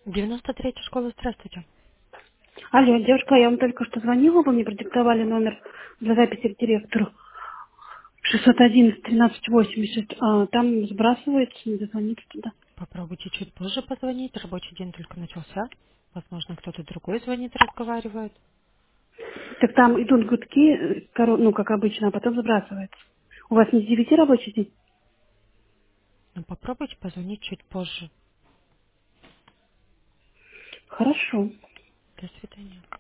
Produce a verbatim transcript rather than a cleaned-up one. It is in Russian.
девяносто третья школа, здравствуйте. Алло, девушка, я вам только что звонила, вы мне продиктовали номер для записи к директору. шестьсот одиннадцать тринадцать восемьдесят. А, там сбрасывается, не дозвониться туда. Попробуйте чуть позже позвонить, рабочий день только начался. Возможно, кто-то другой звонит, разговаривает. Так там идут гудки, э, коро- ну, как обычно, а потом сбрасывается. У вас не с девяти рабочий день? Но попробуйте позвонить чуть позже. Хорошо. До свидания.